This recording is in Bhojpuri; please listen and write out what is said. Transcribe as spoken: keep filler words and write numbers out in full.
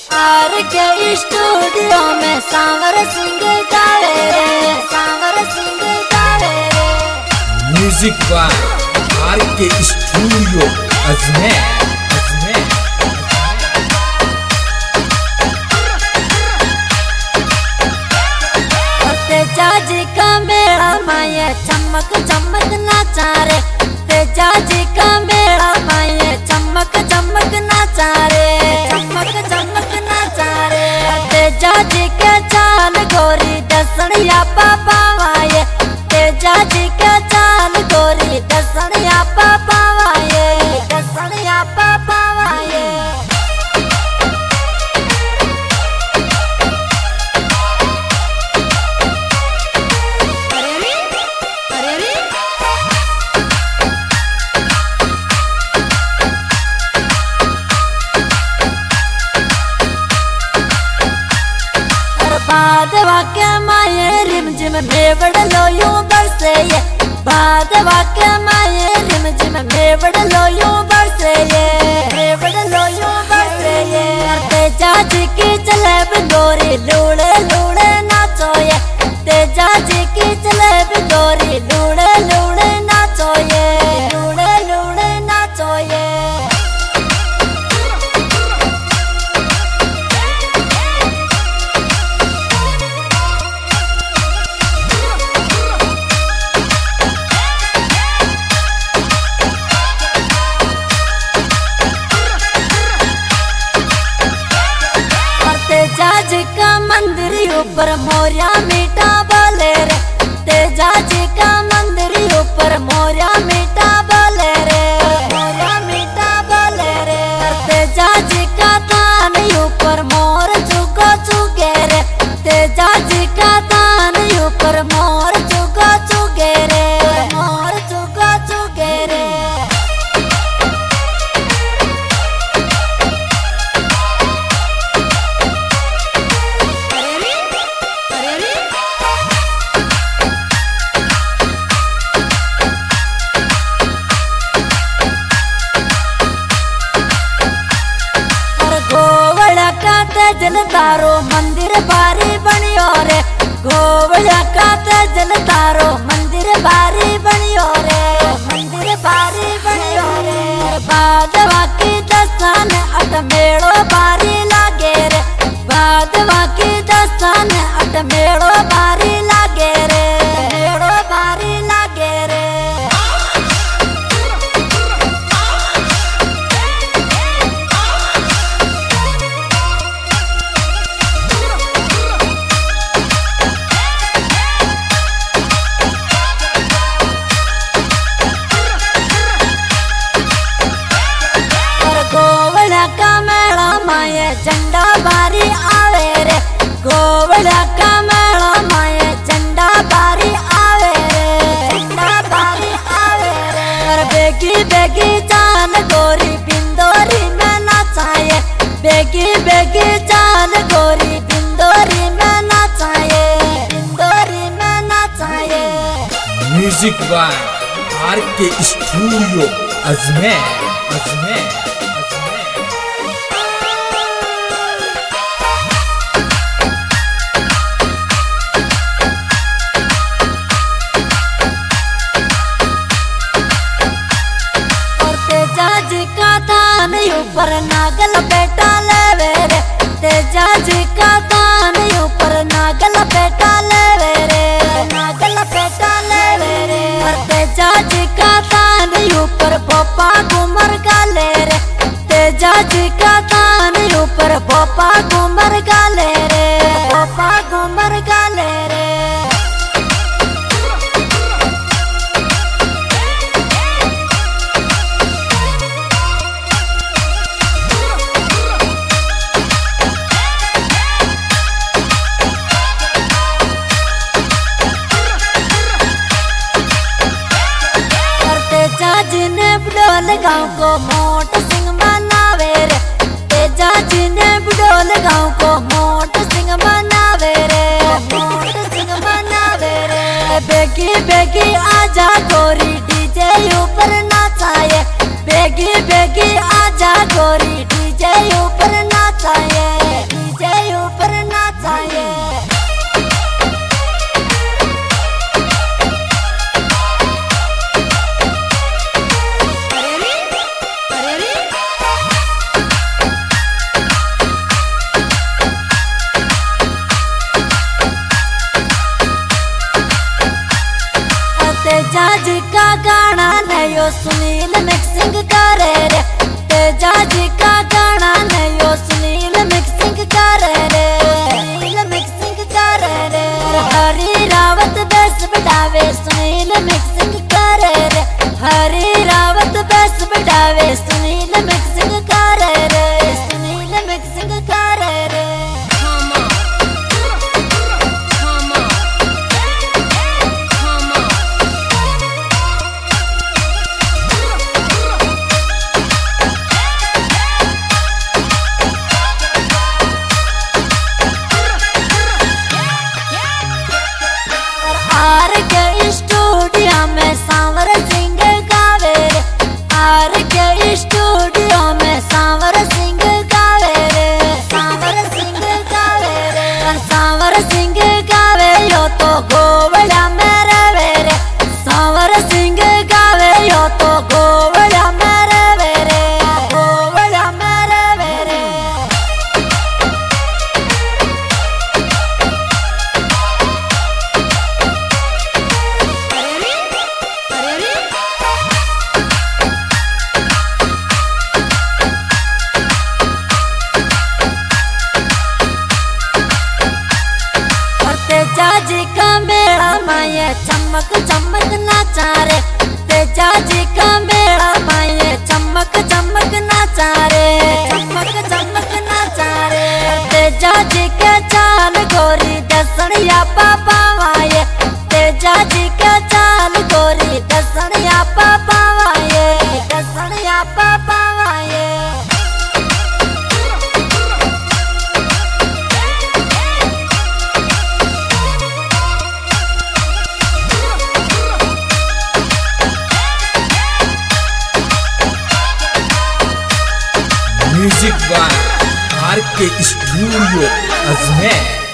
आर के स्टूडियो में सांवर सिंह गावे रे, सांवर सिंह गावे रे। म्यूजिक बाय आर के स्टूडियो अजमेर, अजमेर। तेजा जी का मेला माये चमक चमक नाचा रे, तेजा जी का मेला माये चमक चमक नाचा रे, चमक चमक नाचा रे। तेजा जी के चाल गोरी दसनिया पापा वाये, तेजा जी के चाल गोरी दसनिया पापा वाये, दसनिया पापा वाये। बादवा के माये रिम जिम मेवड़ लो यूं बरसे ये, बादवा के माये रिम जिम मेवड़ लो यूं बरसे ये, मेवड़ लो यूं बरसे ये। तेजा जी की चले बिंदोरी लूड़े लूड़े नाचो ये, तेजा जी की चले बिंदोरी लूड़े लूड़े नाचो ये, लूड़े लूड़े नाचो ये। तेजा जी का मंदिर ऊपर मोरिया मीठा बोले रे, तेजा जी का मंदिर ऊपर मोरिया मीठा बोले रे, मोरिया मीठा बोले रे। तेजा जी का तान ऊपर मोर चुको चुके रे, तेजा जी का तान ऊपर मोर चुको चुके रे, मोर चुको चुके रे। जलतारो मंदिर बारी बनियो रे, गोवड़ा का जलतारो मंदिर बारी बनियो रे, मंदिर बारी बनियो रे। बादवा की दस्तान अट मेड़ो बारी लागे रे, बादवा की दस्तान अट मेड़ो बारी लागे रे, मेड़ो बारी लागे रे। झंडा बारी आवे रे, गोवड़ा का मेला माये झंडा बारी आवे रे, झंडा बारी आवे रे। और बेगी बेगी जान गोरी बिंदोरी में नाचाए, बेगी बेगी जान गोरी बिंदोरी में नाचाए, बिंदोरी में नाचाए। म्यूजिक बाय आर के स्टूडियो अजमेर, अजमेर। तेजा जी का दान ऊपर नागल बेटा लेवे रे, तेजा जी का दान ऊपर नागल बेटा लेवे रे, नागल बेटा लेवे रे। और तेजा जी का दान ऊपर पोपा घूमर गाले रे, तेजा जी का दान ऊपर पोपा घूमर गाले रे, पोपा घूमर गाले रे। तेजा जी ने बुडोल गाँव को मोट सिंह मनावे रे, तेजा जी ने बुडोल गाँव को मोट सिंह मनावे रे, मोट सिंह मनावे रे। बेगी बेगी आजा गोरी डीजे ऊपर नाचाए, बेगी बेगी आजा गोरी डीजे ऊपर नाचाए। यो सुनील मिक्सिंग करे रे, तेजा जी का गाना ने यो सुनील मिक्सिंग करे रे, सुनील मिक्सिंग करे रे। हरी रावत बेस बढ़ावे सुनील मिक्सिंग करे रे, हरी रावत बेस बढ़ावे सुनील मिक्सिंग करे रे, सुनील मिक्सिंग करे रे। आर के स्टूडियो में सांवर सिंह गावे रे, आर के स्टूडियो में सांवर सिंह गावे रे, सांवर सिंह गावे रे, सांवर सिंह गावे यो तो गोवड़ा में रवे रे, सांवर सिंह गावे यो तो गोवड़ा में रवे रे, गोवड़ा में रवे रे। तेजा जी का मेला माये चमक चमक नाचा रे, तेजा जी का मेला माये चमक चमक नाचा रे, चमक चमक नाचा रे। तेजा जी के चाल गोरी दसनिया पापा माये, तेजा जी के चाल गोरी दसनिया पापा माये, दसनिया पापा माये। म्यूजिक बाय आर के स्टूडियो अजमेर।